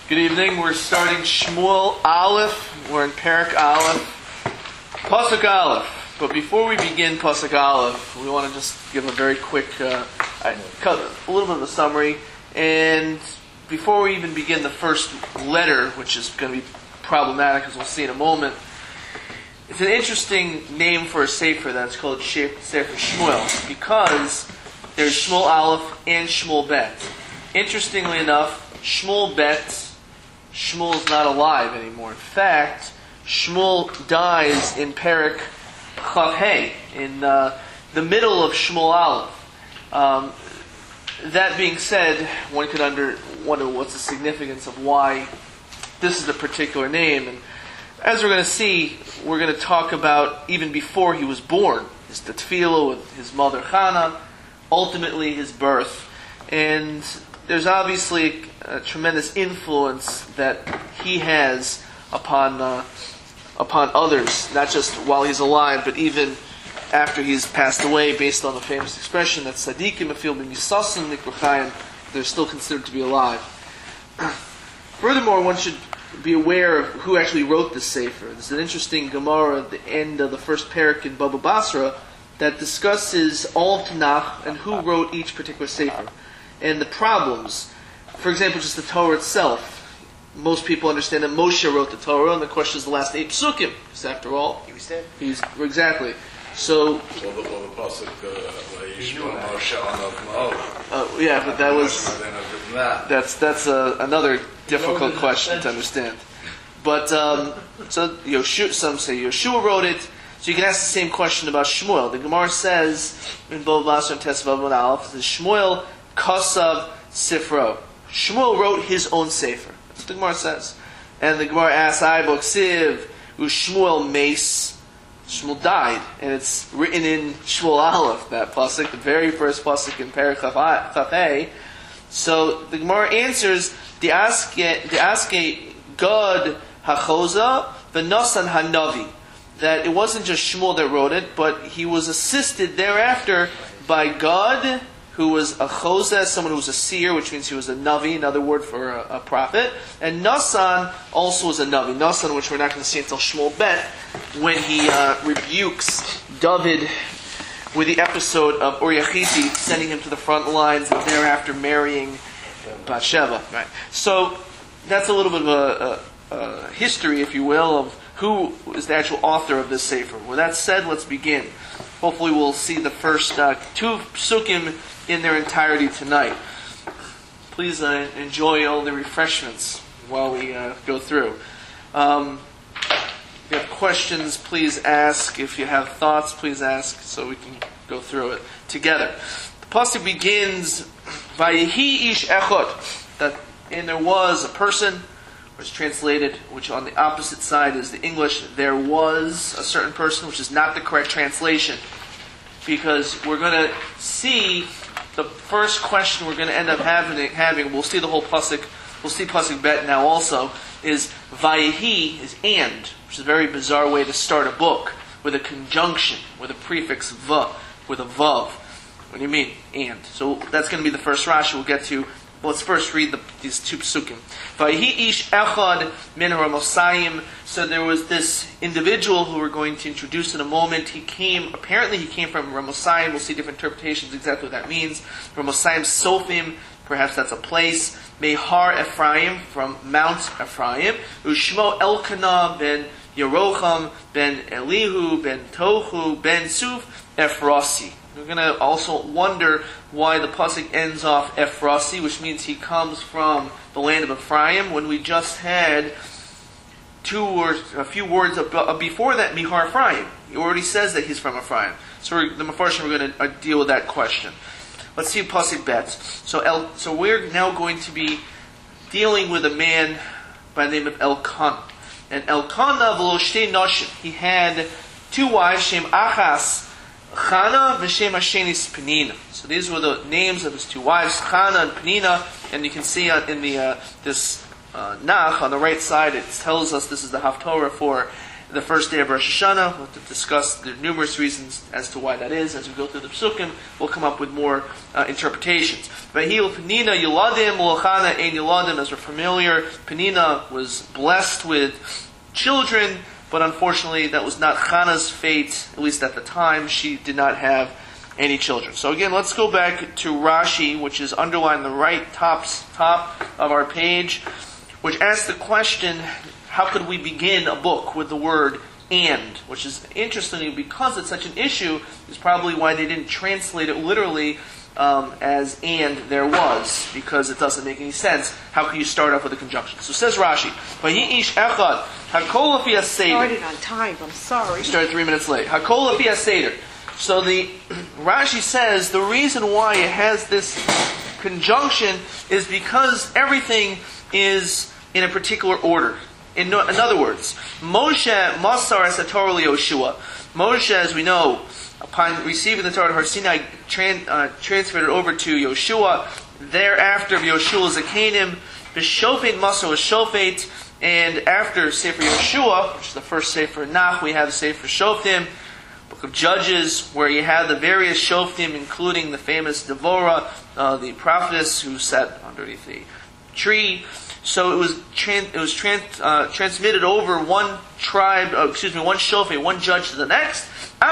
Good evening. We're starting Shmuel Aleph. We're in Perek Aleph. Pasuk Aleph. But before we begin Pasuk Aleph, we want to just give a very quick, a little bit of a summary. And before we even begin the first letter, which is going to be problematic, as we'll see in a moment, it's an interesting name for a sefer that's called Sefer Shmuel, because there's Shmuel Aleph and Shmuel Bet. Interestingly enough, Shmuel Bet, Shmuel is not alive anymore. In fact, Shmuel dies in Perek Chav Hey, in the middle of Shmuel Aleph. That being said, one could wonder what's the significance of why this is a particular name. And as we're going to see, we're going to talk about even before he was born, his tefillah with his mother Chana, ultimately his birth. And there's obviously a tremendous influence that he has upon others, not just while he's alive, but even after he's passed away, based on the famous expression that tzaddikim afil b'misasim nikruchayim, they're still considered to be alive. Furthermore, one should be aware of who actually wrote this sefer. There's an interesting Gemara at the end of the first perek in Baba Basra that discusses all of Tanakh and who wrote each particular sefer and the problems. For example, just the Torah itself. Most people understand that Moshe wrote the Torah, and the question is the last 8 psukim, because after all, he was dead. Exactly. So, the pasuk Moshe on yeah, but that was that's another difficult question to understand. But so some say Yeshua wrote it. So you can ask the same question about Shmuel. The Gemara says in Bava Basra and Tesvav and Aleph, Shmuel Kasav Sifro. Shmuel wrote his own sefer. That's what the Gemara says. And the Gemara asks, I Boksiv, Shmuel Mace. Shmuel died. And it's written in Shmuel Aleph, that pasuk, the very first pasuk in Perek Chav Hey. So the Gemara answers, the aske God hachoza v'nosan hanavi. That it wasn't just Shmuel that wrote it, but he was assisted thereafter by God, who was a chozeh, someone who was a seer, which means he was a navi, another word for a prophet. And Nasan also was a navi. Nasan, which we're not going to see until Shmuel Bet, when he rebukes David with the episode of Uriah Chiti, sending him to the front lines and thereafter marrying Bathsheba. Right. So that's a little bit of a history, if you will, of who is the actual author of this sefer. With that said, let's begin. Hopefully we'll see the first 2 psukim in their entirety tonight. Please enjoy all the refreshments while we go through. If you have questions, please ask. If you have thoughts, please ask, so we can go through it together. The pasuk begins, Vayehi ish echad, that and there was a person, or it's translated, which on the opposite side is the English, there was a certain person, which is not the correct translation, because we're going to see the first question we're going to end up having, we'll see the whole pasuk, we'll see pasuk bet now also, is Vayehi, is and, which is a very bizarre way to start a book, with a conjunction, with a prefix va, with a vav. What do you mean, and? So that's going to be the first Rashi we'll get to. Well, let's first read these 2 psukim. Vayehi ish echad min Ramosayim. So there was this individual who we're going to introduce in a moment. Apparently he came from Ramosayim. We'll see different interpretations exactly what that means. Ramosayim Sofim, perhaps that's a place. Mehar Ephraim, from Mount Ephraim. Ushmo Elkanah ben Yerocham ben Elihu ben Tohu ben Suf Ephrasi. We're going to also wonder why the pasuk ends off Ephrasi, which means he comes from the land of Ephraim, when we just had a few words before that, Mihar Ephraim. He already says that he's from Ephraim. So the Mefarshim are going to deal with that question. Let's see pasuk bet. So we're now going to be dealing with a man by the name of Elkanah. And Elkanah v'lo shtei nashim. He had 2 wives, Shem Achas Chana v'Shem Hashenis Penina. So these were the names of his 2 wives, Chana and Penina. And you can see in the this Nach on the right side, it tells us this is the Haftorah for the first day of Rosh Hashanah. We'll have to discuss the numerous reasons as to why that is. As we go through the Psukim, we'll come up with more interpretations. Vahil Penina Yeladim Lochana Ein Yeladim, as we're familiar, Penina was blessed with children, but unfortunately that was not Chana's fate, at least at the time. She did not have any children. So again, let's go back to Rashi, which is underlined in the right top of our page, which asks the question, how could we begin a book with the word and? Which is interesting because it's such an issue, is probably why they didn't translate it literally as and there was, because it doesn't make any sense. How can you start off with a conjunction? So says Rashi, Vayi'ish echad, hakol afi ha-seder. Started on time, I'm sorry. You started 3 minutes late. Hakol afi ha-seder. So the Rashi says the reason why it has this conjunction is because everything is in a particular order. In other words, Moshe Masar es Torah Yoshua. Moshe, as we know, upon receiving the Torah at Har Sinai, transferred it over to Yoshua. Thereafter, Yoshua Zakanim, B'Shofet Masar was Shofet, and after Sefer Yoshua, which is the first Sefer Nach, we have the Sefer Shoftim, Book of Judges, where you have the various Shoftim, including the famous Devorah, the prophetess who sat underneath the tree. So it was transmitted over one tribe, one shofet, one judge to the next,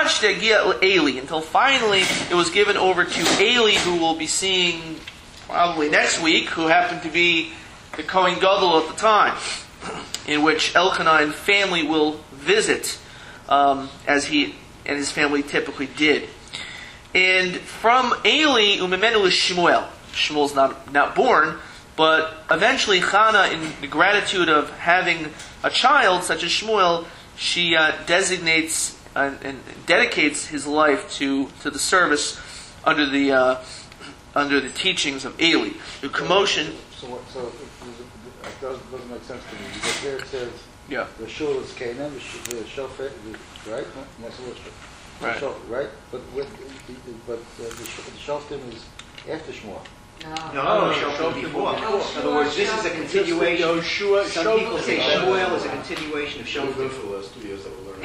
until finally it was given over to Eli, who we'll be seeing probably next week, who happened to be the Kohen Gadol at the time, in which Elkanah and family will visit, as he and his family typically did. And from Eli, Umemenu is Shmuel. Shmuel's not born, but eventually Chana, in the gratitude of having a child such as Shmuel, she designates and dedicates his life to the service under the teachings of Eli. The commotion. So it doesn't make sense to me, because there it says the shul is Canaan, the shofet, right? Right. Right? But the shoftim is after Shmuel. No, Shoftim before. In other words, this is a continuation. Some people say Shmuel is a continuation of Shoftim. For the last 2 years that we're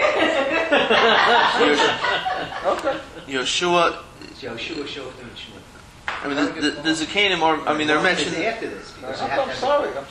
learning. Okay. Yoshua, Shoftim, and Shmuel. I mean, the Zakanim are, I mean, they're mentioned. After this. I'm sorry. I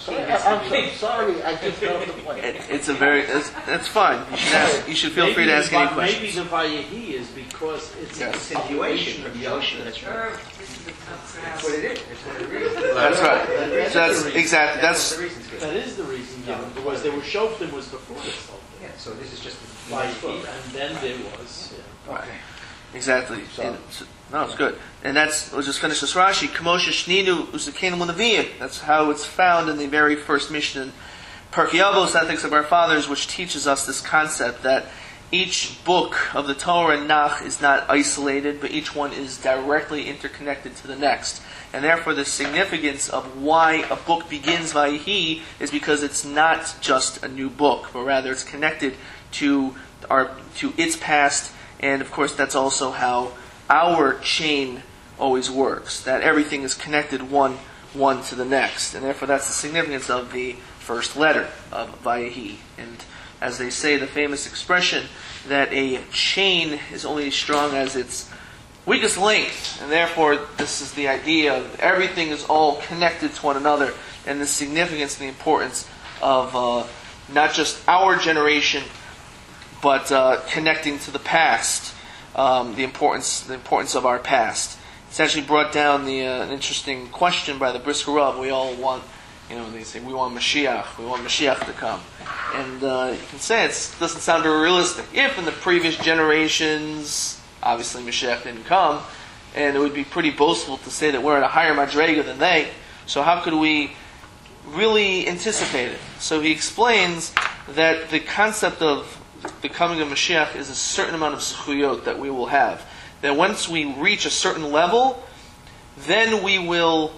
just know the point. It's a very, that's fine. You should feel free to ask any questions. Maybe the Vayehi is because it's a continuation from Yoshua. That's right. That's what it is. That's right. So that's exactly. That is the reason given, because there was Shoftim was before this whole thing. Yeah. So this is just the Vayehi, and then there was. Yeah. Okay. Exactly. No, it's good. And let's just finish this Rashi. Kamosha Shninu Uzakenim L'Neviim. That's how it's found in the very first mission in Pirkei Avos, Ethics of Our Fathers, which teaches us this concept that each book of the Torah and Nach is not isolated, but each one is directly interconnected to the next. And therefore the significance of why a book begins Vayehi is because it's not just a new book, but rather it's connected to its past. And of course that's also how our chain always works, that everything is connected one to the next. And therefore that's the significance of the first letter of Vayehi. And as they say, the famous expression that a chain is only as strong as its weakest link. And therefore this is the idea of everything is all connected to one another, and the significance and the importance of not just our generation, but connecting to the past. The importance of our past. It's actually brought down an interesting question by the Brisker Rav. We all want, they say we want Mashiach to come, and you can say it doesn't sound very realistic. If in the previous generations, obviously Mashiach didn't come, and it would be pretty boastful to say that we're at a higher madrega than they. So how could we really anticipate it? So he explains that the concept of the coming of Mashiach is a certain amount of zechuyot that we will have. That once we reach a certain level, then we will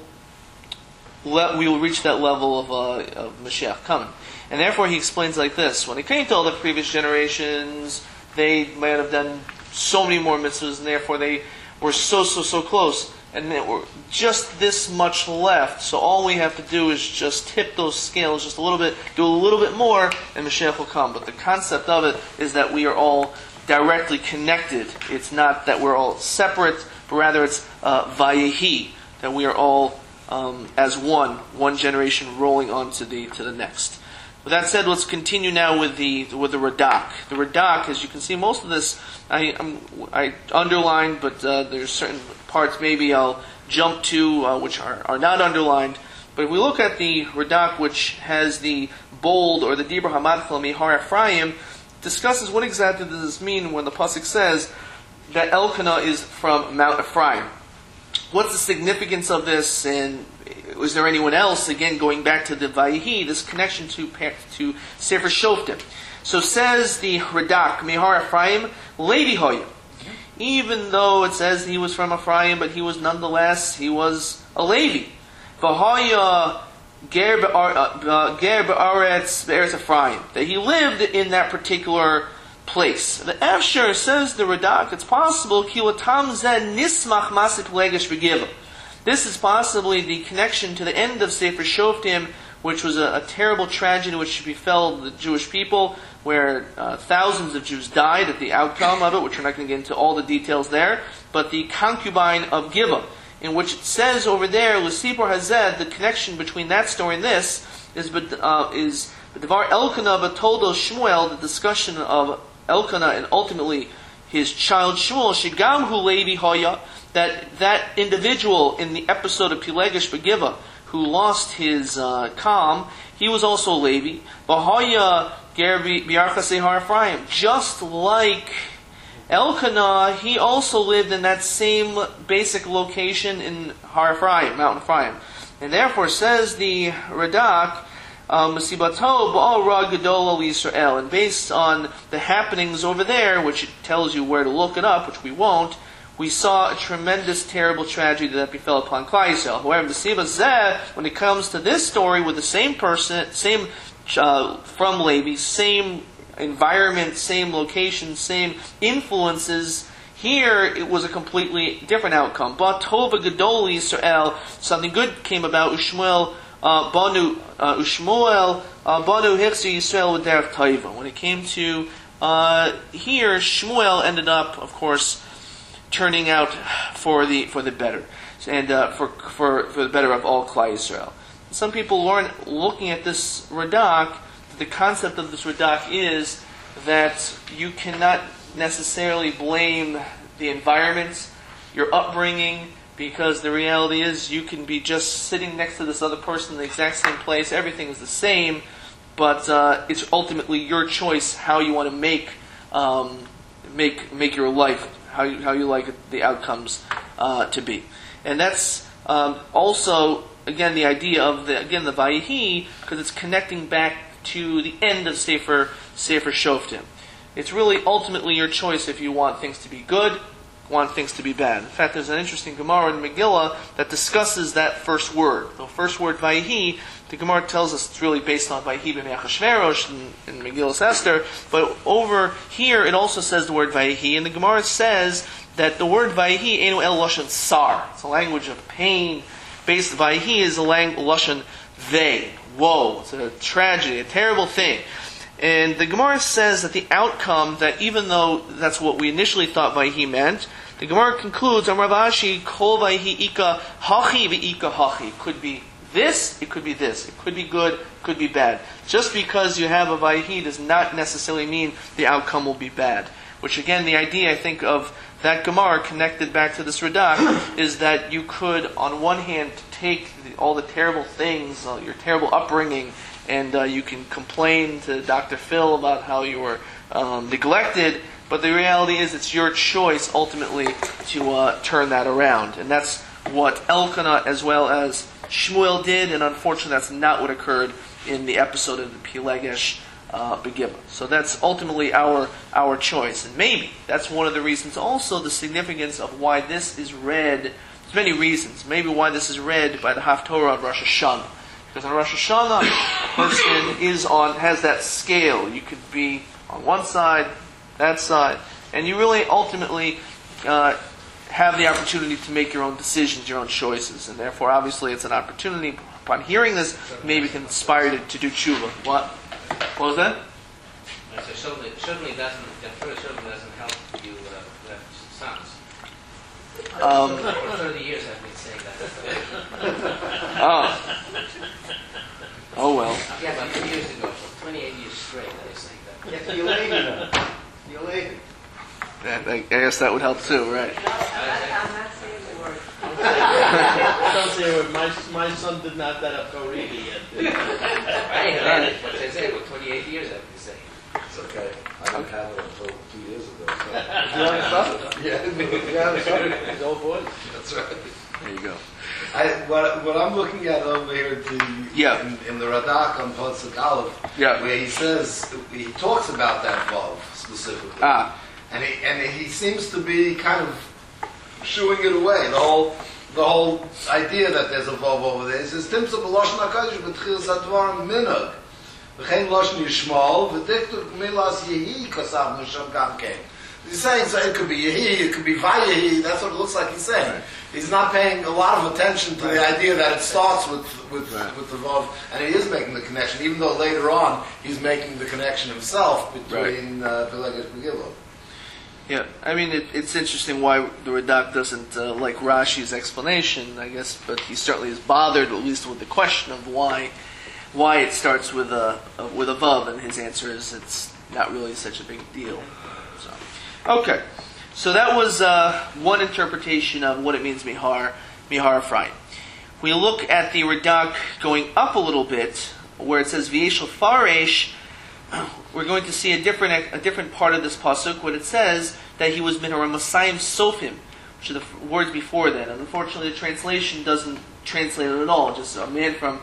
reach that level of Mashiach coming. And therefore he explains like this: when it came to all the previous generations, they might have done so many more mitzvahs, and therefore they were so close. and then we're just this much left. So all we have to do is just tip those scales just a little bit, do a little bit more, and Mashiach will come. But the concept of it is that we are all directly connected. It's not that we're all separate, but rather it's vayehi, that we are all as one generation rolling on to the next. With that said, let's continue now with the Radak. The Radak, as you can see, most of this I underlined, but there's certain parts maybe I'll jump to which are not underlined. But if we look at the Radak, which has the bold or the Dibra Hamadchel Mihar Ephraim, discusses what exactly does this mean when the pasuk says that Elkanah is from Mount Ephraim. What's the significance of this, and was there anyone else? Again, going back to the Vayehi, this connection to Sefer Shoftim. So says the Radak, Mihar Ephraim, Levi Hoya. Even though it says he was from Ephraim, but he was a Levi. V'hoya ger be'aretz be'eretz Ephraim. That he lived in that particular place. The Efshar, says the Radak, it's possible, Kilatam zen nismach masip legesh begiva. This is possibly the connection to the end of Sefer Shoftim, which was a terrible tragedy which befell the Jewish people, where thousands of Jews died at the outcome of it, which we're not going to get into all the details there, but the concubine of Gibeah, in which it says over there, L'sipor Hazed, the connection between that story and this, is B'devar Elkanah B'toldo Shmuel, the discussion of Elkanah and ultimately his child Shmuel, Shigam Hu Levi Hoya, that individual in the episode of Pilegesh Begiva, who lost his calm, he was also Levi. V'hoya ger bi'archasei Har Ephraim. Just like Elkanah, he also lived in that same basic location in Har Ephraim, Mount Ephraim. And therefore, says the Radak, Masibato ba'al gadol Yisrael, and based on the happenings over there, which it tells you where to look it up, which we won't, we saw a tremendous, terrible tragedy that befell upon Klal Yisrael. However, the Siva Zeh, when it comes to this story with the same person, same from Levi, same environment, same location, same influences, here it was a completely different outcome. But Tova Gadol Yisrael, something good came about. Ushmuel Banu Hirsi Yisrael with Derech Taiva. When it came to here, Shmuel ended up, of course, turning out for the better, and for the better of all Klal Yisrael. Some people learn, looking at this Radak, the concept of this Radak is that you cannot necessarily blame the environment, your upbringing, because the reality is you can be just sitting next to this other person in the exact same place, everything is the same, but it's ultimately your choice how you want to make your life, how you like the outcomes to be. And that's also, again, the idea of the Vayehi, because it's connecting back to the end of Sefer Shoftim. It's really ultimately your choice if you want things to be good, want things to be bad. In fact, there's an interesting Gemara in Megillah that discusses that first word. The first word, Vayehi, the Gemara tells us it's really based on Vayehi b'mei Achashverosh in Megillah Esther, but over here it also says the word Vayehi, and the Gemara says that the word Vayehi, Einu El Lashon Sar, it's a language of pain. Based Vayehi is a Lashon Vei, woe, it's a tragedy, a terrible thing. And the Gemara says that the outcome, that even though that's what we initially thought Vayehi meant, the Gemara concludes, Amar Vashi, Kol Vayehi Ika Hachi V'Ika Hachi. It could be this, it could be this. It could be good, it could be bad. Just because you have a Vayehi does not necessarily mean the outcome will be bad. Which again, the idea, I think, of that Gemara connected back to this Radak is that you could, on one hand, take all the terrible things, your terrible upbringing, and you can complain to Dr. Phil about how you were neglected, but the reality is it's your choice ultimately to turn that around. And that's what Elkanah as well as Shmuel did, and unfortunately that's not what occurred in the episode of the Pilegesh Begiva. So that's ultimately our choice. And maybe that's one of the reasons also the significance of why this is read. There's many reasons. Maybe why this is read by the Haftorah on Rosh Hashanah. Because on Rosh Hashanah, a person has that scale. You could be on one side, that side, and you really ultimately have the opportunity to make your own decisions, your own choices, and therefore, obviously, it's an opportunity. Upon hearing this, maybe can inspire you to do tshuva. What was that? So certainly doesn't help you have sons. For 30 years I've been saying that. Oh well. Yeah, about 2 years ago, for 28 years straight, I was saying that. You have to be lady now. You're lady. I guess that would help too, right? I'm not saying the word. Don't say a word. My son did not that up Korigi yet. I ain't heard it, but I say for 28 years I've been saying. It's okay. I didn't have it until 2 years ago. So. You want to Yeah. His old voice. That's right. There you go. What I'm looking at over here in the Radak on Pasuk Aleph, where he says, he talks about that vav specifically. And he seems to be kind of shooing it away. The whole idea that there's a vav over there. He says, Timsa b'loshen HaKadosh b'tchil sadvar minag. V'chein loshen yishmal, v'diktur milas yehi kasav nusham gam kein. He's saying, so it could be yehi, it could be vayehi, that's what it looks like he's saying. Right. He's not paying a lot of attention to the idea that it starts with the vav, and he is making the connection, even though later on he's making the connection himself between Peleg and Megillah. Yeah, I mean, it's interesting why the Radak doesn't like Rashi's explanation, I guess, but he certainly is bothered, at least with the question of why it starts with a vav, and his answer is it's not really such a big deal. So, okay, so that was one interpretation of what it means mihar Ephraim. We look at the Radak going up a little bit, where it says v'yeshel faresh. We're going to see a different part of this pasuk when it says that he was min haramasayim sofim, which are the words before that. And unfortunately, the translation doesn't translate it at all. Just a man from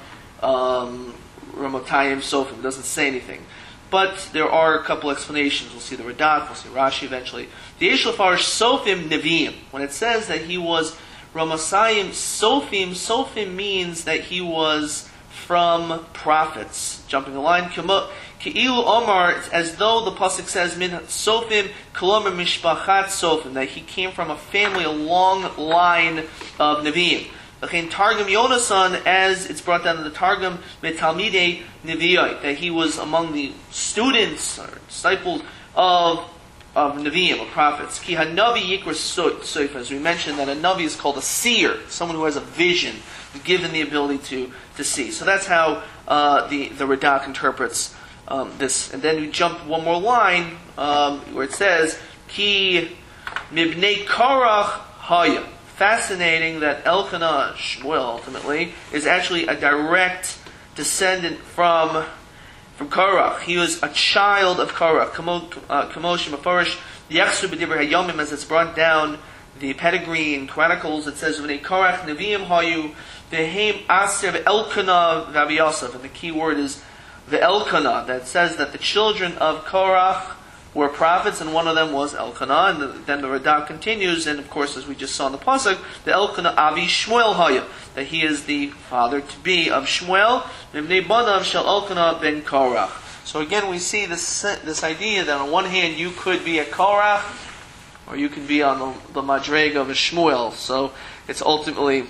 Ramatayim sofim doesn't say anything. But there are a couple explanations. We'll see the Radak, we'll see Rashi eventually. The Yeshel Farish sofim neviim. When it says that he was Ramasayim sofim means that he was from prophets. Jumping the line, Ke'ilu Omar, as though the pasuk says, Min Sofim, Kolomer Mishpachat Sofim, that he came from a family, a long line of Nevi'im. L'chein Targum Yonasan, as it's brought down in the Targum, Metalmidei Nevi'ai, that he was among the students or disciples of Nevi'im, of prophets. Ki Hanavi Yikra Soif, as we mentioned, that a Navi is called a seer, someone who has a vision, given the ability to see. So that's how the Radak interprets this. And then we jump one more line where it says Ki Mibnei Korach Haya. Fascinating that Elkanah, Shmuel ultimately, is actually a direct descendant from Korach. He was a child of Korach. Kamosh Mefarish Yachsu B'Dibur Hayomim, as it's brought down the pedigree in Chronicles. It says V'nei Korach Nevi'im Hayu V'heim Aser Elkanah V'Abiyasav, and the key word is the Elkanah, that says that the children of Korach were prophets, and one of them was Elkanah. And then the Radak continues, and of course, as we just saw in the pasuk, the Elkanah Avi Shmuel Haya, that he is the father to be of Shmuel. Mibnei Banav Shel Elkanah ben Korach. So again, we see this idea that on one hand you could be a Korach, or you can be on the Madrega of a Shmuel. So it's ultimately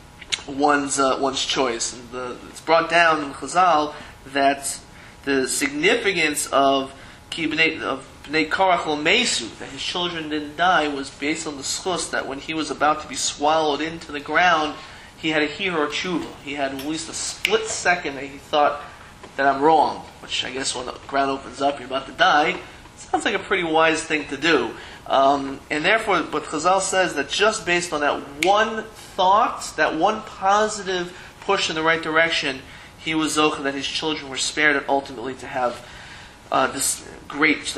one's choice. And it's brought down in Chazal that the significance of Bnei Korach L'Mesu, that his children didn't die, was based on the schus that when he was about to be swallowed into the ground, he had a hiro tshuva. He had at least a split second that he thought that I'm wrong, which I guess when the ground opens up, you're about to die. Sounds like a pretty wise thing to do. And therefore, but Chazal says that just based on that one thought, that one positive push in the right direction, he was zocheh that his children were spared, and ultimately to have this great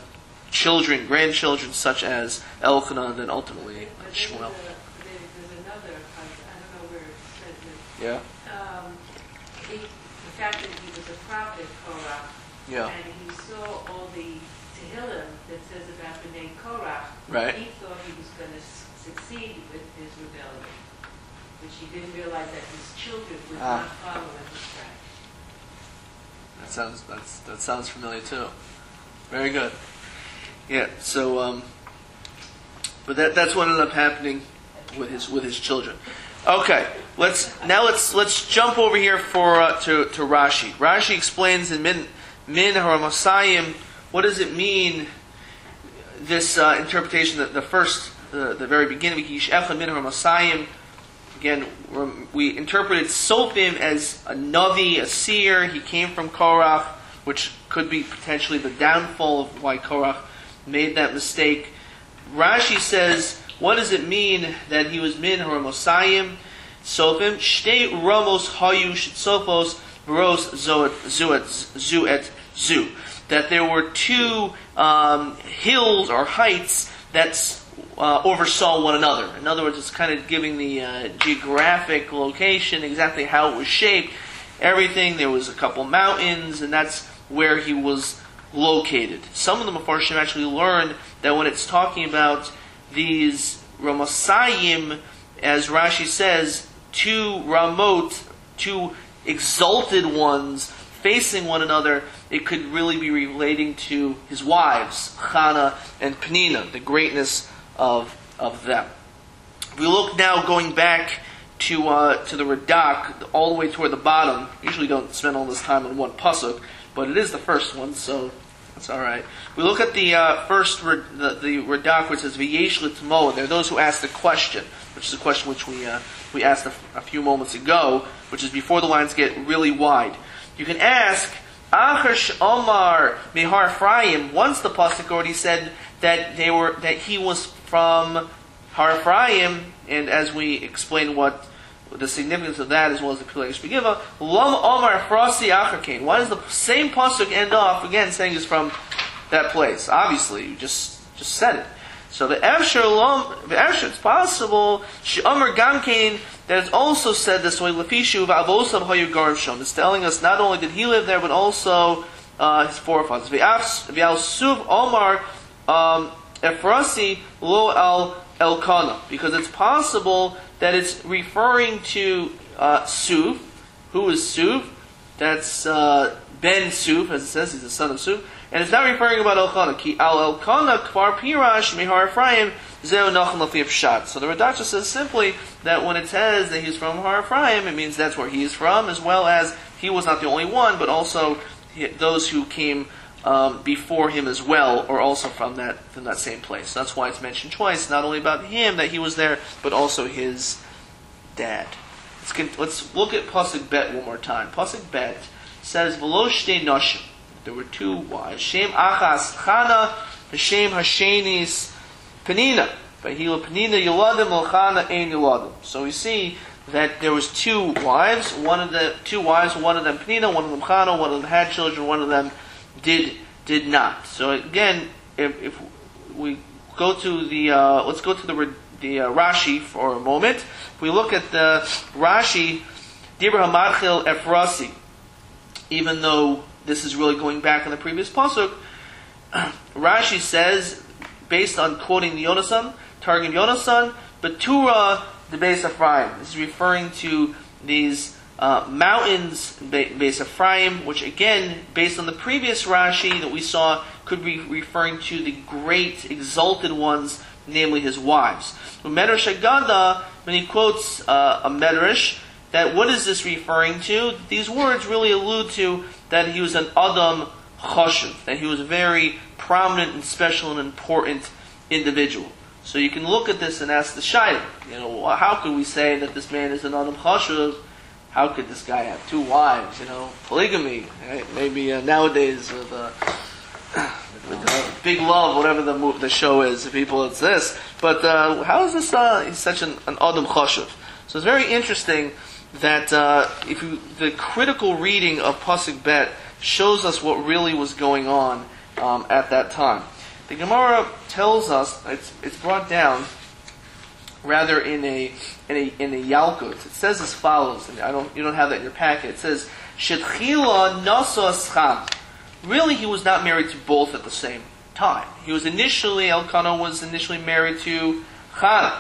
grandchildren, such as Elkanah, and then ultimately Shmuel. There's another, I don't know where it says it. Yeah. The fact that he was a prophet, Korach, Yeah. and he saw all the Tehillim that says about Bnei Korach, Right. he thought he was going to succeed with his rebellion, which he didn't realize that his children would not follow in his tracks. That sounds familiar too. Very good. Yeah. So But that's what ended up happening with his children. Okay, let's jump over here to Rashi. Rashi explains in Min Haramasayim, what does it mean? This interpretation that the very beginning, Min Haramasayim. Again, we interpreted Sofim as a Navi, a seer. He came from Korach, which could be potentially the downfall of why Korach made that mistake. Rashi says, what does it mean that he was Min Haramosayim? Sofim, Shtei Ramos Hayu Shitsofos V'ros Zuet Zu. That there were two hills or heights that oversaw one another. In other words, it's kind of giving the geographic location, exactly how it was shaped. Everything, there was a couple mountains, and that's where he was located. Some of the Mefarshim actually learned that when it's talking about these Ramasayim, as Rashi says, two Ramot, two exalted ones facing one another, it could really be relating to his wives, Chana and Penina, the greatness of them. We look now going back to the Radak, all the way toward the bottom. Usually don't spend all this time on one pasuk, but it is the first one, so that's all right. We look at the first the Radak, which says V'yesh l'tmo. There are those who ask the question, which is a question which we asked a few moments ago, which is before the lines get really wide. You can ask, Achash Omar Mihar Ephraim. Once the pasuk already said that he was from Har Ephraim, and as we explain what the significance of that, as well as the Pilegesh Begiva, Lam Omar Frasi Achakain. Why does the same pasuk end off again saying it's from that place? Obviously, you just said it. So the Efsher, it's possible She'Omer Gamkain, that it's also said this way. Lefishu v'avosav hayu garim shom. It's telling us not only did he live there, but also his forefathers. V'al suv Omar Efrasi lo al Elkanah, because it's possible that it's referring to Suv. Who is Suv? That's Ben Suv, as it says, he's the son of Suv. And it's not referring about Elkanah. Ki al Elkanah kvar pirash mihar Ephraim zeu nachon lafi pshat. So the Radak says simply that when it says that he's from Har Ephraim, it means that's where he is from, as well as he was not the only one, but also those who came before him as well are also from that same place. So that's why it's mentioned twice, not only about him that he was there, but also his dad. Let's look at Pasuk Bet one more time. Pasuk Bet says V'lo shtei nashim. There were two wives. Shem Achas Chana, Hashem Hashenis Penina. V'hila Penina Yoladim L'Chana Ein Yoladim. So we see that there was two wives. One of them Penina, one of them Chana, one of them had children, one of them did not. So again, if we go to the let's go to the Rashi for a moment. If we look at the Rashi, Dibra Hamadchil Efrasi, even though this is really going back in the previous pasuk, Rashi says, based on quoting the Yonasan, Targum Yonasan, Betura the Beis Ephraim. This is referring to these mountains, Beis Ephraim, which again, based on the previous Rashi that we saw, could be referring to the great exalted ones, namely his wives. Medrash Agada, when he quotes a Medrash, that what is this referring to? These words really allude to that he was an Adam Choshev, that he was a very prominent and special and important individual. So you can look at this and ask the Shaila, how could we say that this man is an Adam Choshev? How could this guy have two wives? Polygamy. Right? Maybe nowadays with Big Love, whatever the show is, people, it's this. But how is this he's such an Adam Choshev? So it's very interesting that the critical reading of Pasuk Bet shows us what really was going on at that time. The Gemara tells us it's brought down rather in a Yalkut. It says as follows, and you don't have that in your packet. It says Shetchila Nasa Scham. Really, he was not married to both at the same time. Elkanah was initially married to Chana.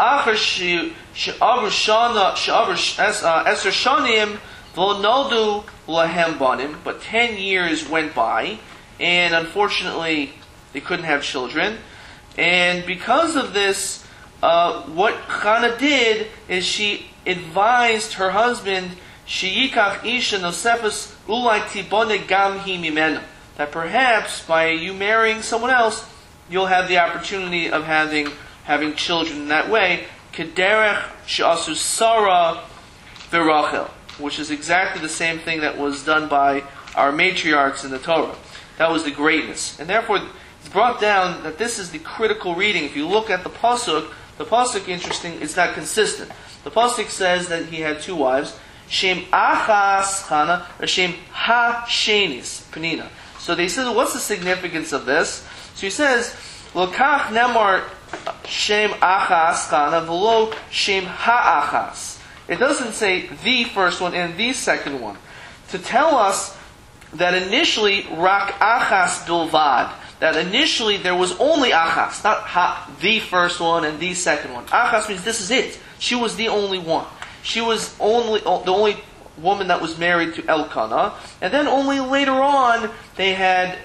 But 10 years went by, and unfortunately, they couldn't have children. And because of this, what Chana did is she advised her husband, Sheyikach isha nosefes ulai tibone gam hi mimena, that perhaps by you marrying someone else, you'll have the opportunity of having children in that way. Kederech she'asu Sarah v'Rachel, which is exactly the same thing that was done by our matriarchs in the Torah. That was the greatness. And therefore, it's brought down that this is the critical reading. If you look at the pasuk, interesting, it's not consistent. The pasuk says that he had two wives, Shem Achas Chana, or Shem Ha Shenis Penina. So they said, what's the significance of this? So he says, Lokach Nemar Shem Achas Chana v'lo Shem Ha Achas. It doesn't say the first one and the second one. To tell us that initially Rak Achas Bilvad, that initially there was only Achas, not the first one and the second one. Achas means this is it. She was the only one. She was the only woman that was married to Elkanah, and then only later on they had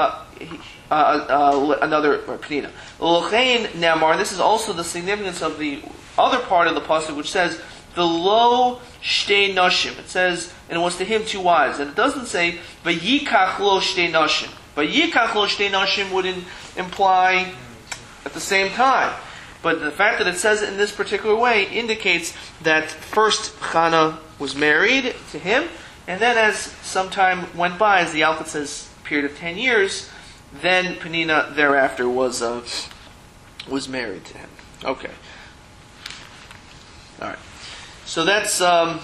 another Penina. L'chein Namar. This is also the significance of the other part of the pasuk, which says v'lo shtei nashim. It says, and it was to him two wives, and it doesn't say v'yikach lo shtei nashim. V'yikach lo shtei nashim would imply at the same time. But the fact that it says it in this particular way indicates that first Chana was married to him, and then as some time went by, as the Yalkut says, a period of 10 years, then Penina thereafter was married to him. Okay. All right. So that's the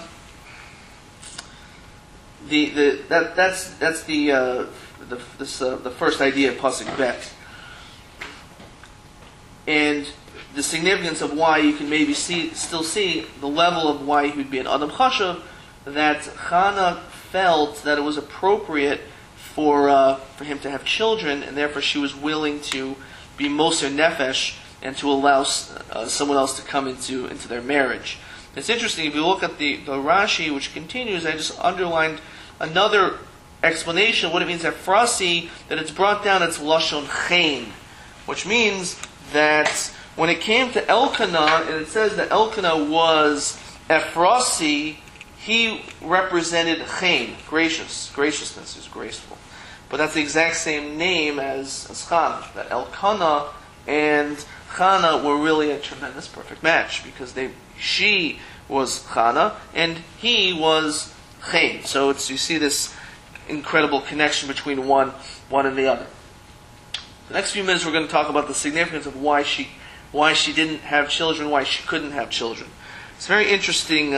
first idea of pasuk bet, and the significance of why you can maybe still see the level of why he would be an Adam Chashav, that Chana felt that it was appropriate for him to have children, and therefore she was willing to be Moser Nefesh and to allow someone else to come into their marriage. It's interesting, if you look at the Rashi, which continues, I just underlined another explanation of what it means at Frasi, that it's brought down, it's Lashon Chen, which means that when it came to Elkanah, and it says that Elkanah was Ephrasi, he represented Chen, graciousness, is graceful. But that's the exact same name as Chana, that Elkanah and Chana were really a tremendous perfect match, because she was Chana and he was Chen. So you see this incredible connection between one and the other. The next few minutes we're going to talk about the significance of why she didn't have children, why she couldn't have children. It's very interesting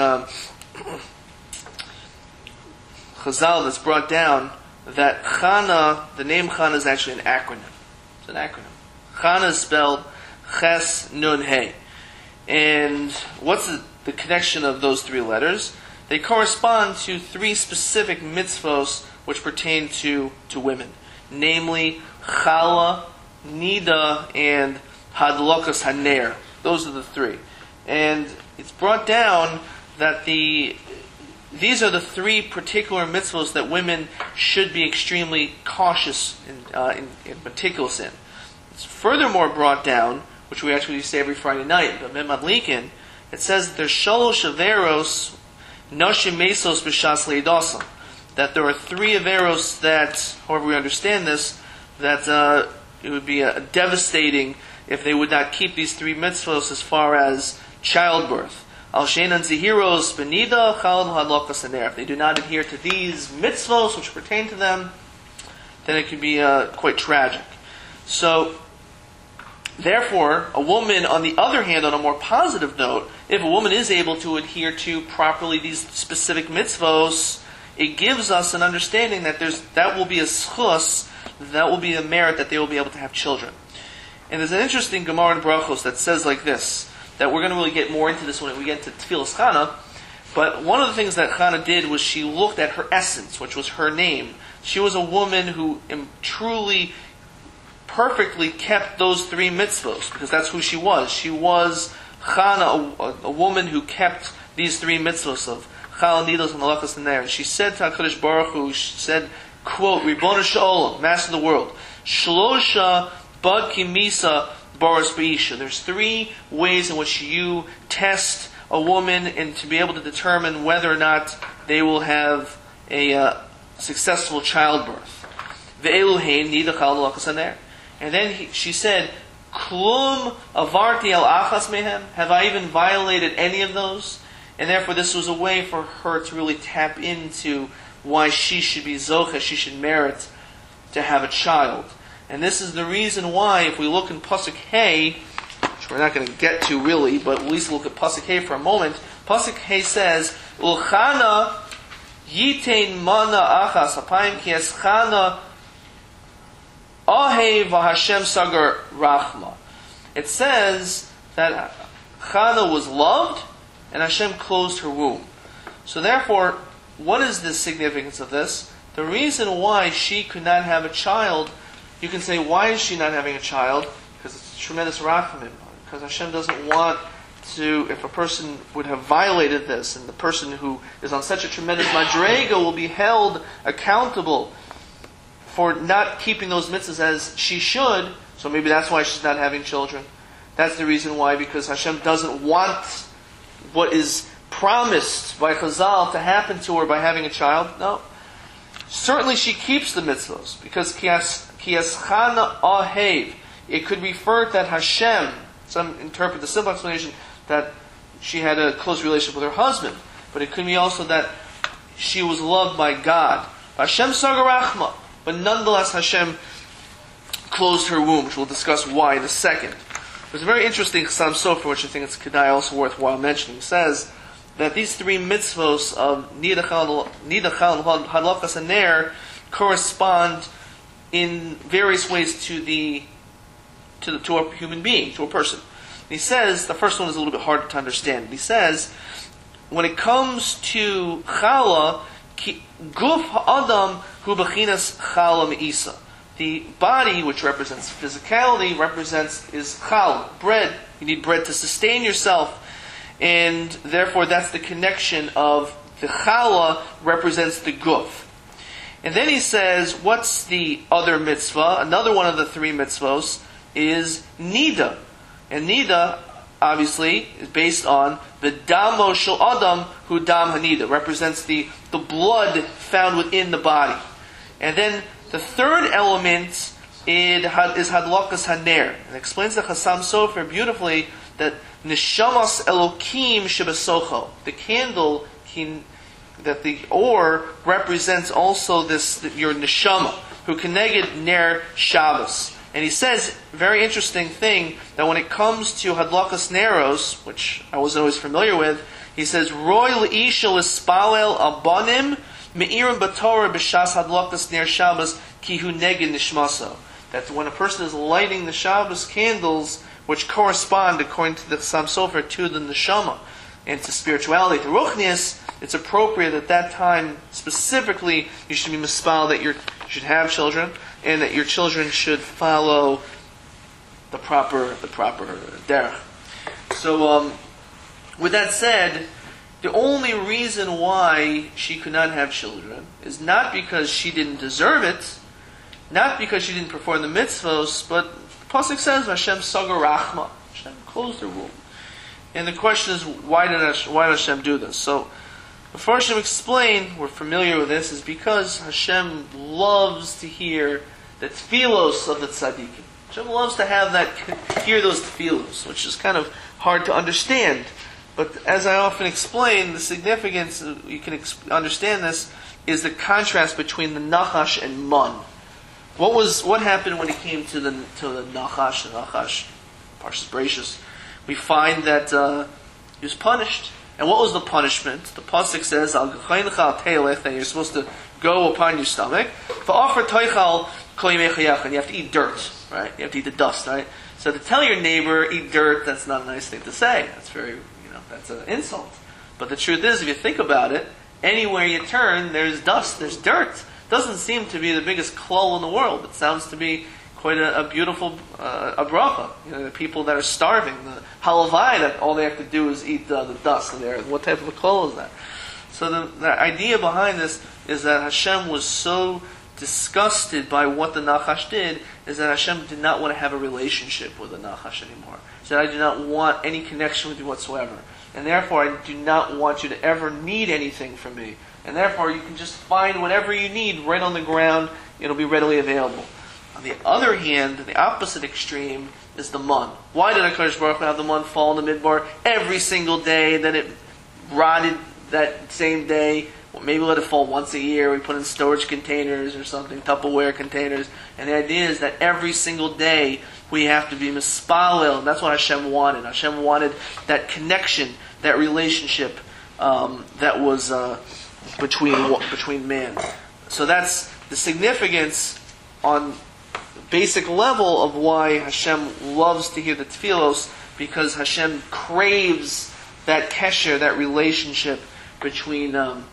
Chazal that's brought down that Chana, the name Chana is actually an acronym. It's an acronym. Chana is spelled Ches Nun He. And what's the connection of those three letters? They correspond to three specific mitzvos which pertain to women. Namely, Chala, Nida, and Hadlokas Haner. Those are the three. And it's brought down that these are the three particular mitzvos that women should be extremely cautious and meticulous in. It's furthermore brought down, which we actually say every Friday night, but Mem Madlikin, it says that there's Shalosh Averos, Nashim Mesos B'Shas Leidosam, that there are three Averos that, however we understand this, that it would be devastating if they would not keep these three mitzvos as far as childbirth. Al Shenan Zihiros Benida Chal Hadlokas Haner. If they do not adhere to these mitzvos which pertain to them, then it can be quite tragic. So, therefore, a woman, on the other hand, on a more positive note, if a woman is able to adhere to properly these specific mitzvos, it gives us an understanding that that will be a schus, that will be a merit that they will be able to have children. And there's an interesting Gemara in Brachos that says like this, that we're going to really get more into this when we get to Tfilas Chana, but one of the things that Chana did was she looked at her essence, which was her name. She was a woman who truly perfectly kept those three mitzvos, because that's who she was. She was Chana, a woman who kept these three mitzvos of Chal, Nidos, and Halakas and Ner. She said to HaKadosh Baruch Hu, she said, quote, Ribono Shel Olam, Master of the world, Shlosha Bad Kimisa Boris Beisha. There's 3 ways in which you test a woman and to be able to determine whether or not they will have a successful childbirth. And then she said, Klum avarti al achas mehem. Have I even violated any of those? And therefore this was a way for her to really tap into why she should be zocha, she should merit to have a child. And this is the reason why, if we look in Pasuk Hey, which we're not going to get to really, but at least look at Pasuk Hey for a moment. Pasuk Hey says, Ulchana yitain mana achas hapayim ki eschana ahev Hashem sagar rachma. It says that Chana was loved and Hashem closed her womb. So therefore, what is the significance of this? The reason why she could not have a child, you can say, why is she not having a child? Because it's a tremendous rachamim. Because Hashem doesn't want to, if a person would have violated this, and the person who is on such a tremendous madrega will be held accountable for not keeping those mitzvahs as she should, so maybe that's why she's not having children. That's the reason why, because Hashem doesn't want what is promised by Chazal to happen to her by having a child. No. Certainly she keeps the mitzvahs, because kiyaschana ahev. It could refer that Hashem, some interpret the simple explanation that she had a close relationship with her husband, but it could be also that she was loved by God. Hashem sagarachma, but nonetheless Hashem closed her womb, which we'll discuss why in a second. There's a very interesting Chassam Sofer, which I think it's also worthwhile mentioning. It says that these 3 mitzvos of Nidachal, Hadlakas, and Ner correspond in various ways to a human being, to a person. And he says, the first one is a little bit hard to understand. He says, when it comes to Chala, Guf Ha'adam Hu Bechinas Chala Me'isa. The body, which represents physicality, is chal, bread. You need bread to sustain yourself. And therefore that's the connection of the chala represents the guf. And then he says, what's the other mitzvah? Another one of the 3 mitzvos is nida. And nida, obviously, is based on the damo shel adam hu dam hanida. Represents the blood found within the body. And then the third element is Hadlakas Haner. And explains the Chassam Sofer beautifully that Neshamas Elokim Shebesocho. The candle, that the or represents also your Neshama, who connected Ner Shabbos. And he says, very interesting thing, that when it comes to Hadlakas Neros, which I wasn't always familiar with, he says, Roy L'Isha L'Spalel Abanim Me'irim B'Torah B'Shas Hadlakas Ner Shabbos Kihu Neged Nishmaso. That when a person is lighting the Shabbos candles, which correspond, according to the Chassam Sofer, to the Neshama and to spirituality, to Ruchnius, it's appropriate at that time, specifically, you should be mispal that you should have children, and that your children should follow the proper derech. So, with that said, the only reason why she could not have children is not because she didn't deserve it, not because she didn't perform the mitzvos, but the Pasuk says, Hashem sagar rachma. Hashem closed her womb. And the question is, why did Hashem do this? So, the first Hashem explained, we're familiar with this, is because Hashem loves to hear the tefillos of the tzaddikim. Hashem loves to hear those tefillos, which is kind of hard to understand. But as I often explain, the significance, you can understand this, is the contrast between the Nachash and Man. What happened when it came to the Nachash, Parshas Bereishis? We find that he was punished. And what was the punishment? The pasuk says, that you're supposed to go upon your stomach. And you have to eat dirt, right? You have to eat the dust, right? So to tell your neighbor, eat dirt, that's not a nice thing to say. That's that's an insult. But the truth is, if you think about it, anywhere you turn, there's dust, there's dirt. Doesn't seem to be the biggest klal in the world. It sounds to be quite a beautiful a bracha. The people that are starving, the halavai, that all they have to do is eat the dust in there. What type of a klal is that? So the idea behind this is that Hashem was so disgusted by what the Nachash did is that Hashem did not want to have a relationship with the Nachash anymore. He said, I do not want any connection with you whatsoever. And therefore, I do not want you to ever need anything from me. And therefore, you can just find whatever you need right on the ground. It'll be readily available. On the other hand, the opposite extreme is the mun. Why did HaKadosh Baruch Hu have the mun fall in the midbar every single day, and then it rotted that same day? Well, maybe let it fall once a year. We put in storage containers or something, Tupperware containers. And the idea is that every single day we have to be mispalel. And that's what Hashem wanted. Hashem wanted that connection, that relationship that was between man. So that's the significance on basic level of why Hashem loves to hear the tefillos, because Hashem craves that kesher, that relationship between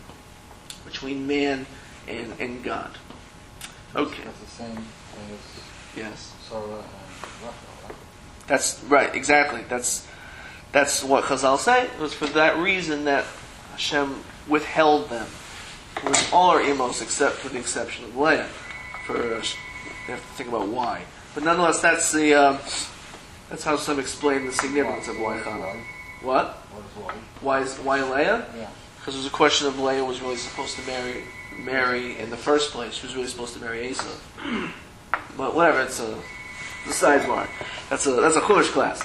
man and God. Okay. That's the same as yes. Sarah and Rachel, right? That's right, exactly. That's what Chazal say. It was for that reason that Hashem withheld them with all our emos except for the exception of Leah. You have to think about why. But nonetheless, that's how some explain the significance of why Chana. What? Why Leah? Yeah. Because it was a question of Leah was really supposed to marry in the first place. She was really supposed to marry Esau. But whatever, it's a sidebar. That's a chumash class.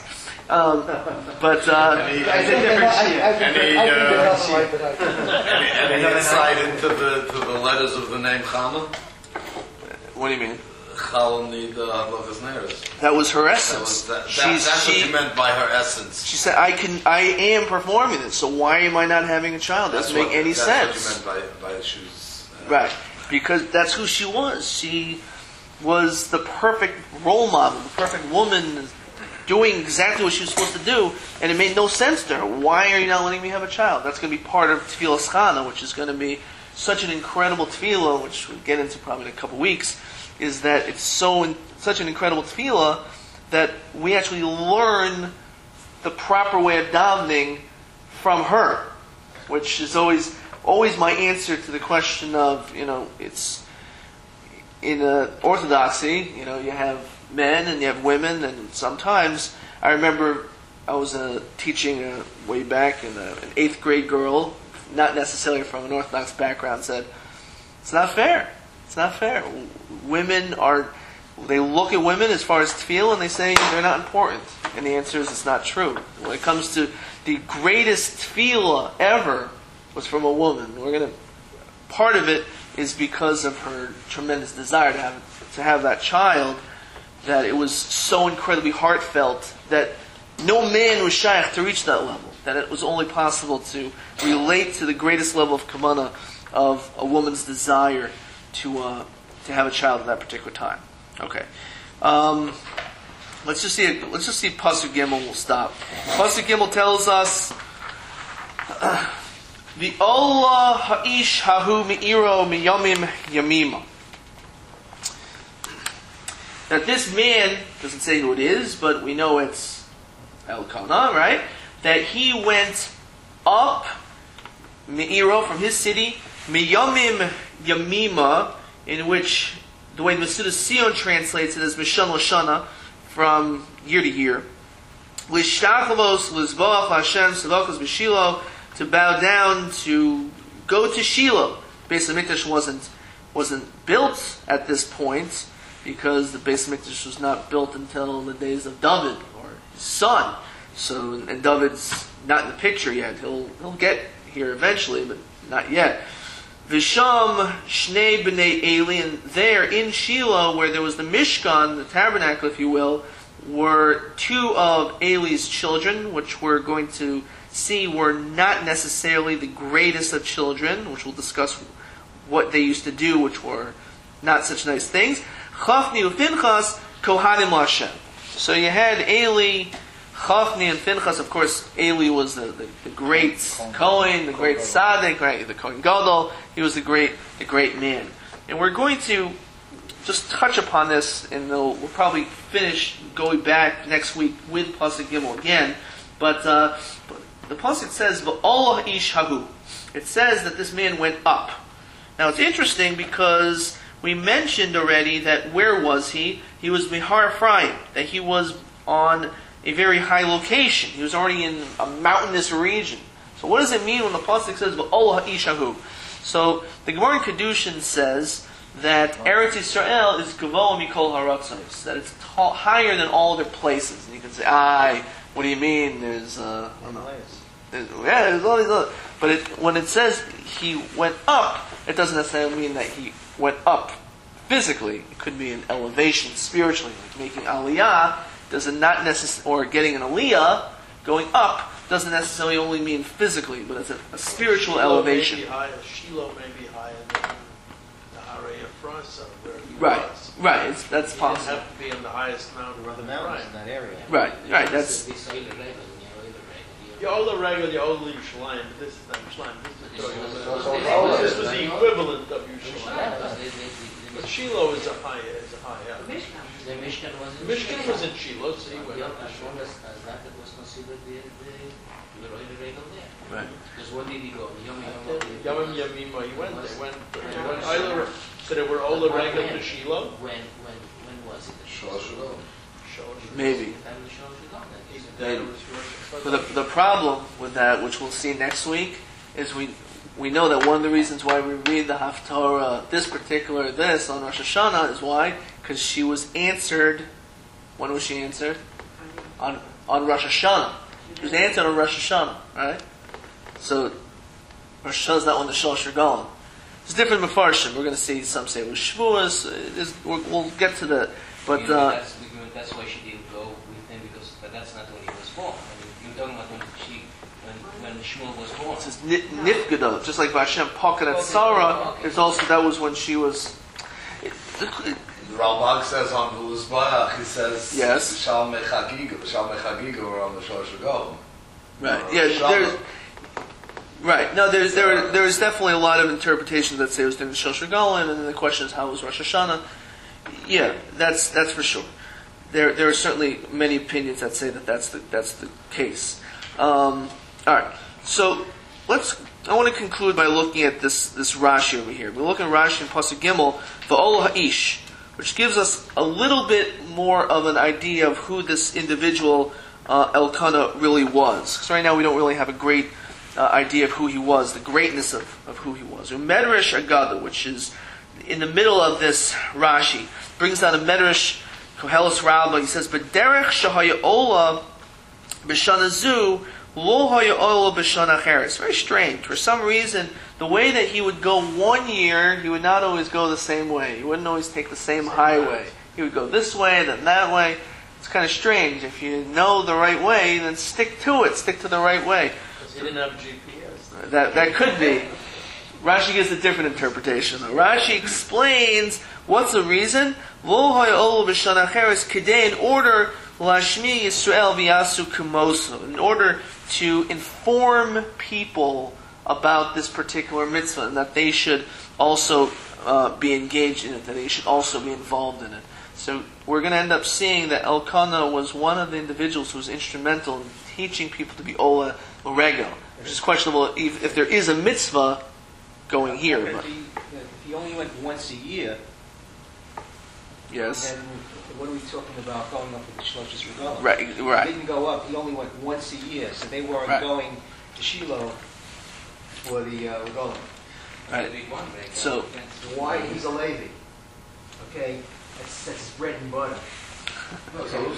Any insight into the letters of the name Chana? What do you mean? That was her essence. That's what she meant by her essence. She said, I am performing this, so why am I not having a child? Doesn't make any sense. That's what you meant by she was... right. Because that's who she was. She was the perfect role model, the perfect woman, doing exactly what she was supposed to do, and it made no sense to her. Why are you not letting me have a child? That's going to be part of Tefillas Chana, which is going to be such an incredible tefillah, which we'll get into probably in a couple weeks, is that it's such an incredible tefillah that we actually learn the proper way of davening from her, which is always my answer to the question of, it's in Orthodoxy, you have men and you have women, and sometimes I remember I was teaching way back, and an 8th grade girl, not necessarily from an Orthodox background, said, it's not fair. It's not fair. Women they look at women as far as tefillah and they say they're not important. And the answer is it's not true. When it comes to the greatest tefillah ever was from a woman. Part of it is because of her tremendous desire to have that child, that it was so incredibly heartfelt that no man was shaykh to reach that level. That it was only possible to relate to the greatest level of kavanah of a woman's desire to have a child at that particular time. Okay, let's just see Pasuk Gimel. We'll stop. Pasuk Gimel tells us the Allah ha'ish hahu me'iro miyamim yamima. That this man, doesn't say who it is, but we know it's Elkanah, right? That he went up me'iro, from his city, miyamim yamima, in which the way Mesudas Sion translates it as Mishana Lashana, from year to year. Lishtachlos Lizboach Hashem Sedokos B'Shilo, to bow down, to go to Shiloh. Beis HaMikdash wasn't built at this point, because the Beis HaMikdash was not built until the days of David, or his son. So, and David's not in the picture yet. He'll get here eventually, but not yet. Visham Shnei B'nei Eli, and there in Shiloh, where there was the Mishkan, the tabernacle, if you will, were 2 of Eli's children, which we're going to see were not necessarily the greatest of children, which we'll discuss what they used to do, which were not such nice things. Chafni u'Pinchas Kohanim Hashem. So you had Eli, Chafni, and Pinchas. Of course, Eli was the great Kohen, the great Tzaddik, right? The Kohen Gadol. He was the great man. And we're going to just touch upon this, and we'll probably finish going back next week with Pasuk Gimel again. But the Pasuk says, "V'Allah ish hahu." It says that this man went up. Now it's interesting because we mentioned already that where was he? He was Mihar Ephraim, that he was on a very high location. He was already in a mountainous region. So what does it mean when the pasuk says V'ol ha'ishahu? So the Gemara in Kedushin says that Eretz Yisrael is Gavoa Mikol Haratzos, that it's higher than all other places. And you can say, what do you mean? There's all these other. But when it says he went up, it doesn't necessarily mean that he went up physically. It could be an elevation spiritually, like making aliyah or getting an aliyah, going up, doesn't necessarily only mean physically, but it's a spiritual elevation. Shiloh may be higher than the Harei Ephraim, where he was. Right, that's possible. He didn't have to be in the highest mountain. There are other mountains in that area. Right, that's... Yola Regal, Yola Yerushalayim, but this is not Yerushalayim. This was the equivalent of Yerushalayim. But Shiloh is a high up. The Mishkan was in Shiloh, so he went up to Shiloh. That was considered the Roy Regal there. Right. Because when did he go? Yamim Yamima, he went either, so there were Ola Regal to Shiloh? When was it? Maybe. But the problem with that, which we'll see next week, is we know that one of the reasons why we read the Haftarah, this on Rosh Hashanah, is why? Because she was answered. When was she answered? On Rosh Hashanah. She was answered on Rosh Hashanah, right? So Rosh Hashanah is not when the Shalosh Regalim. It's different Mefarshim. We're going to see some say it was Shavuos. We'll get to that. But that's why she didn't go with him, but that's not when he was born. I mean, you're talking about when Shmuel was born. It says Nifgado, just like Vashem Pocket at Sarah. It's also that was when she was. The Rambam says on the Luzbach, he says yes. Shal Mechagiga were on the Shalosh Regalim. Right. Yeah. There's. Right. No, there is definitely a lot of interpretations that say it was during the Shalosh Regalim, and then the question is how was Rosh Hashanah. Yeah, that's for sure. There are certainly many opinions that say that that's the case. All right. So I want to conclude by looking at this Rashi over here. We look at Rashi in Pasuk Gimel, V'ol Ha'ish, which gives us a little bit more of an idea of who this individual Elkanah really was. Because right now we don't really have a great idea of who he was, the greatness of who he was. Medrash Agada, which is in the middle of this Rashi, brings down a Medrash Koheles Rabbah. He says, "B'derech shehaya ola b'shana zu lo haya ola b'shana acheres." Very strange. For some reason, the way that he would go 1 year, he would not always go the same way. He wouldn't always take the same highway. He would go this way, then that way. It's kind of strange. If you know the right way, then stick to it. Stick to the right way. Because he didn't have GPS. That could be. Rashi gives a different interpretation, though. Rashi explains what's the reason. Lo ha'olu b'shana acheres kedei, in order lashmi Yisrael v'yasu kumosu, in order to inform people about this particular mitzvah, and that they should also be engaged in it, that they should also be involved in it. So we're going to end up seeing that Elkanah was one of the individuals who was instrumental in teaching people to be Ola Regel, which is questionable if there is a mitzvah going here. But if he only went once a year, yes. Then what are we talking about going up to the Shalosh Regalim? Right. He didn't go up. He only went once a year, so they weren't going to Shiloh for the Regalim. Right. So why he's a Levi? Okay, that's bread and butter. Not every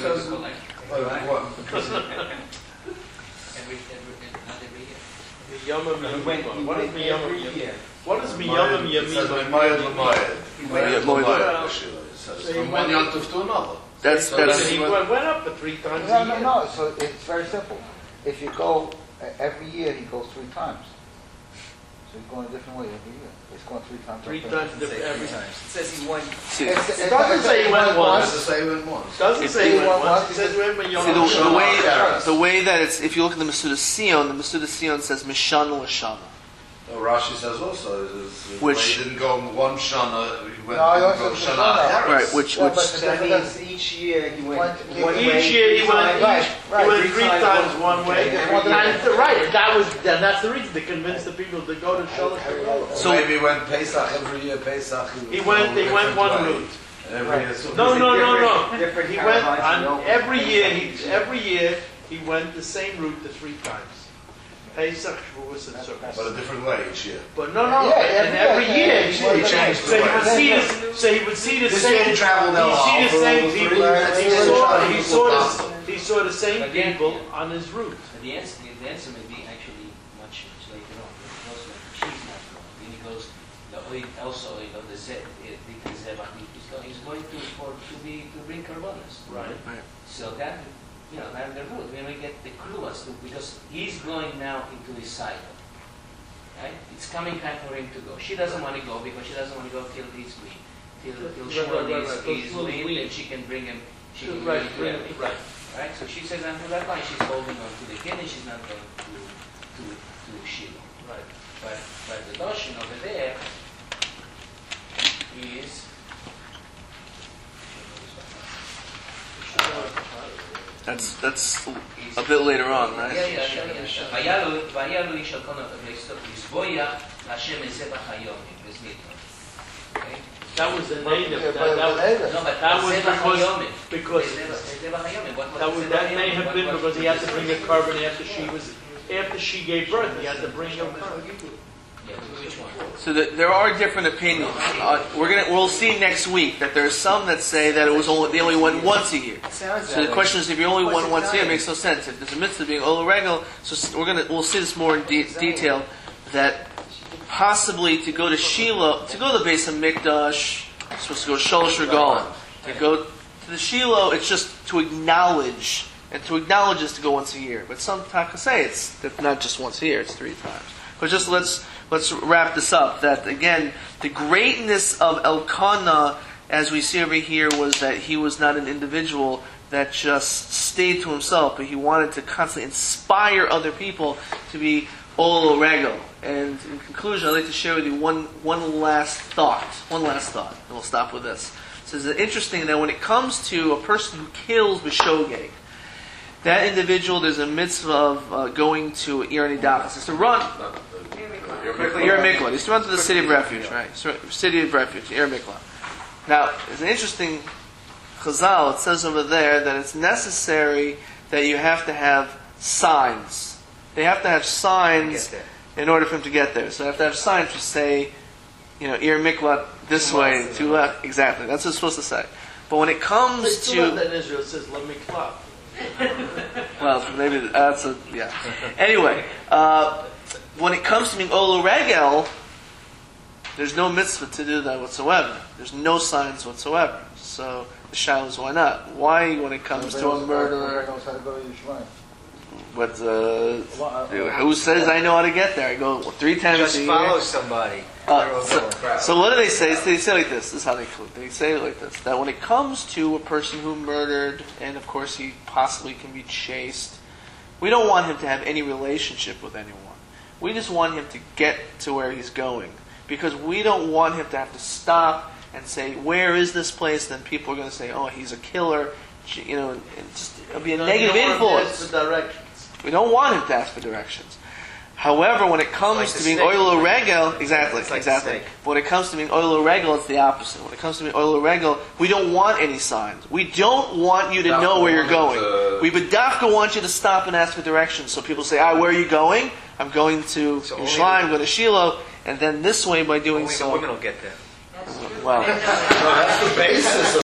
year. Miyamim Yamima. What is Miyamim Yamima? What is Miyamim Yamima? It says Memayad L'mayad. So from one Yontif to another. That's he went up for 3 times a year. No. So it's very simple. If you go every year, he goes 3 times. So he's going a different way every year. He's going 3 times. 3 times every time. It says he went. It doesn't say he went once. It doesn't say he went once. It doesn't say he went once. It says he went the way that it's, if you look at the Mesudah Sion says Mishan L'Shana. Rashi says also, which he didn't go one shana, Right, which So that means each year he went one way. Each year he went three times one way. Right, that's the reason to convince the people to go to Shalosh Regalim. So maybe he went Pesach every year. Pesach. He went one route. No. He went on every year. He went the same route the 3 times. Pesach, Shavuos, and Sukkot. But a different way each year. But no. And every year he changed. So he would see the same. He traveled He saw the same people on his route. The answer may be actually much later on. Also, she's not going. When he goes, also the Zeb, he's going to bring karbanos. Right. So that. That's the route. When we get the clue as to, because he's going now into his cycle. Right? It's coming time for him to go. She doesn't want to go because she doesn't want to go till he's weaned. Till he's weaned, and she can bring him. She can bring him. Right? So she says until that point she's holding on to the kid and she's not going to Shiloh. Right. But the notion over there is. That's a bit later on, right? That was the native. That may have been because he had to bring a carbon after she gave birth. He had to bring a carbon. So there are different opinions. We'll see next week that there are some that say that they only went once a year. So the question is, if you only went once a year, it makes no sense. If there's a mitzvah being Ol Regel, so we'll see this more in detail. That possibly to go to Shiloh, to go to the Beis HaMikdash, you're supposed to go to Shalosh Regalim. To go to the Shiloh, it's just to acknowledge, and to acknowledge is to go once a year. But some takas say it's not just once a year; it's 3 times. But just let's wrap this up. That again, the greatness of Elkanah, as we see over here, was that he was not an individual that just stayed to himself, but he wanted to constantly inspire other people to be Ol Regel. And in conclusion, I'd like to share with you one last thought. And we'll stop with this. So it's interesting that when it comes to a person who kills B'shogeg, that individual, there's a mitzvah of going to Ir Nidachas. It's to run. Ir Miklat. It's to run to the city of refuge, right? City of refuge, Ir Miklat. Now, it's an interesting Chazal. It says over there that it's necessary that you have to have signs. They have to have signs in order for him to get there. So they have to have signs to say, Ir Miklat this way, to left. Exactly. That's what it's supposed to say. But when it comes to... in Israel, it says, La Miklat. Well, maybe that's Anyway, when it comes to being Ol Regel, there's no mitzvah to do that whatsoever. There's no signs whatsoever. So the shaila is why not? Why, when it comes to a murderer? But who says I know how to get there? I go 3 times just a year. Just follow somebody. So what do they say? They say like this. This is how they say it like this. That when it comes to a person who murdered, and of course he possibly can be chased, we don't want him to have any relationship with anyone. We just want him to get to where he's going. Because we don't want him to have to stop and say, where is this place? Then people are going to say, oh, he's a killer. And just, it'll be a negative influence. We don't want him to ask for directions. However, when it comes to being Ol Regel, exactly. But when it comes to being Ol Regel, it's the opposite. When it comes to being Ol Regel, we don't want any signs. We don't want you to know where you're going. We B'dafka want you to stop and ask for directions. So people say, where are you going? I'm going to Yerushalayim, I'm going to Shiloh, and then this way by doing so... Only the women will get there. Well, that's the basis of